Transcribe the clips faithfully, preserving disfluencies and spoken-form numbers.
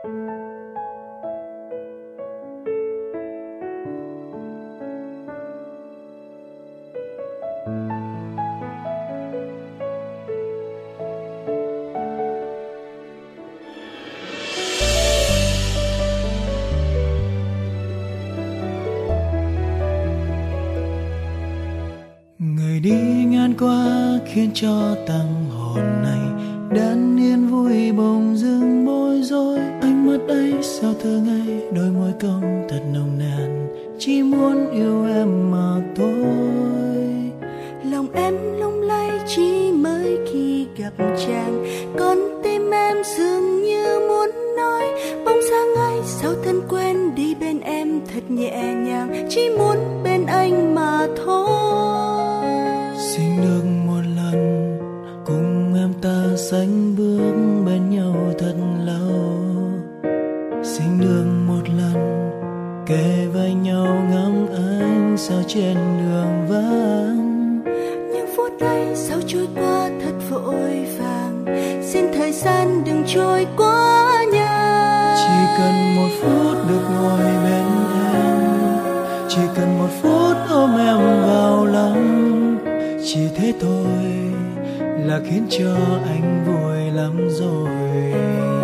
Người đi ngang qua khiến cho tâm hồn này đan yên vui bỗng dưng bối rối. Ánh mắt ấy sao thơ ngây, đôi môi cong thật nồng nàn, chỉ muốn yêu em mà thôi. Lòng em lung lay chỉ mới khi gặp chàng, con tim em dường như muốn nói. Bóng dáng ấy sao thân quen đi bên em thật nhẹ nhàng, chỉ muốn bên anh mà thôi. Xin được một lần cùng em ta sánh bước bên nhau thật lâu. Xin được một lần kề vai nhau ngắm ánh sao trên đường vắng. Những phút ấy sao trôi qua thật vội vàng, xin thời gian đừng trôi quá nhanh. Chỉ cần một phút được ngồi bên em, chỉ cần một phút ôm em vào lòng. Chỉ thế thôi là khiến cho anh vui lắm rồi.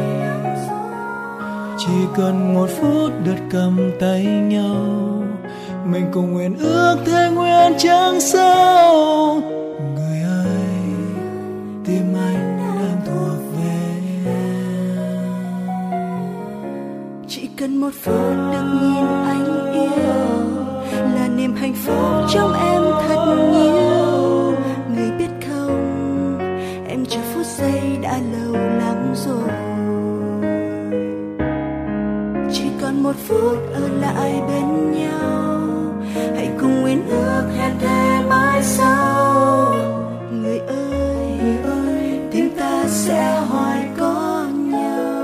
Chỉ cần một phút được cầm tay nhau, mình cùng nguyện ước thề nguyện chẳng sao. Người ơi, tim anh đang thuộc về em. Chỉ cần một phút được nhìn anh yêu, là niềm hạnh phúc trong em thật nhiều. Người biết không, em chờ phút giây đã lâu lắm rồi. Chỉ còn một phút ở lại bên nhau, hãy cùng nguyện ước hẹn thề mãi sau. Người ơi, người ơi, tim ta sẽ hoài có nhau.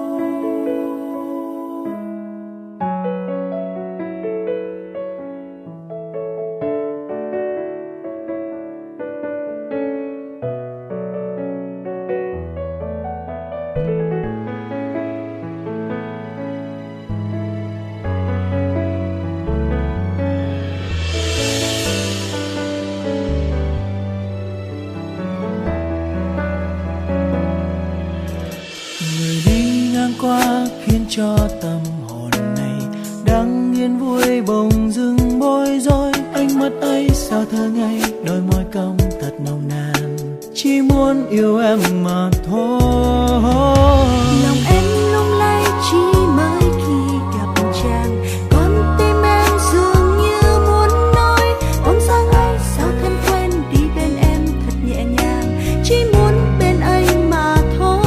Qua khiến cho tâm hồn này đang yên vui bỗng dưng bối rối. Ánh mắt ấy sao thơ ngây, đôi môi cong thật nồng nàn, chỉ muốn yêu em mà thôi. Lòng em lung lay chỉ mới khi gặp chàng, con tim em dường như muốn nói. Bóng dáng ấy sao thân quen đi bên em thật nhẹ nhàng, chỉ muốn bên anh mà thôi.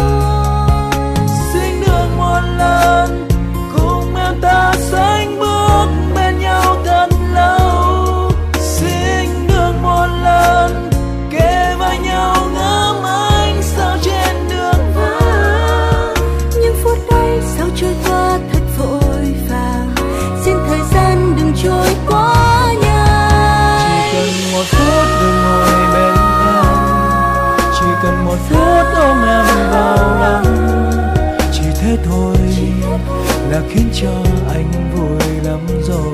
Cùng em ta sánh bước bên nhau thật lâu. Xin được một lần kề vai nhau ngắm ánh sao trên đường vắng. Những phút ấy sao trôi qua thật vội vàng, xin thời gian đừng trôi quá nhanh. Chỉ cần một phút được ngồi bên em, chỉ cần một phút ôm em vào lòng. Chỉ thế thôi là khiến cho anh vui lắm rồi.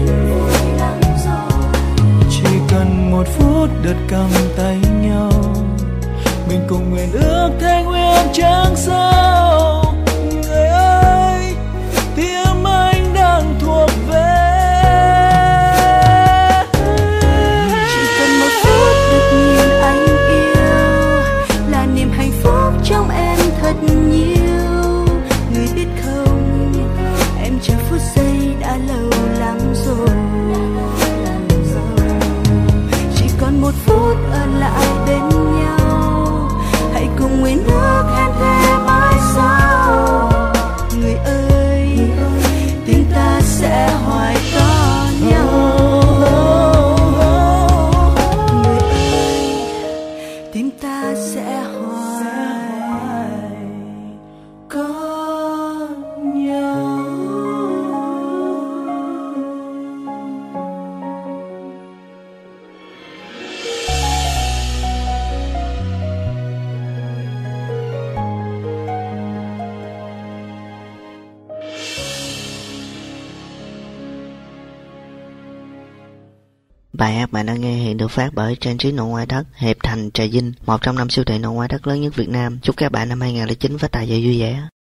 Chỉ cần một phút được cầm tay nhau, mình cùng nguyện ước thề nguyện chẳng sao. Người ơi, tim anh đang thuộc về. Chỉ cần một phút được nhìn anh yêu, là niềm hạnh phúc trong em thật nhiều. Người biết không, em chờ phút giây đã lâu lắm rồi. Chỉ còn một phút ở lại bên nhau, hãy cùng nguyện ước hẹn thề mãi sau. Bài hát bạn đã nghe hiện được phát bởi trang trí nội ngoại thất Hiệp Thành Trà Vinh, một trong năm siêu thị nội ngoại thất lớn nhất Việt Nam. Chúc các bạn năm hai không không chín phát tài và vui vẻ.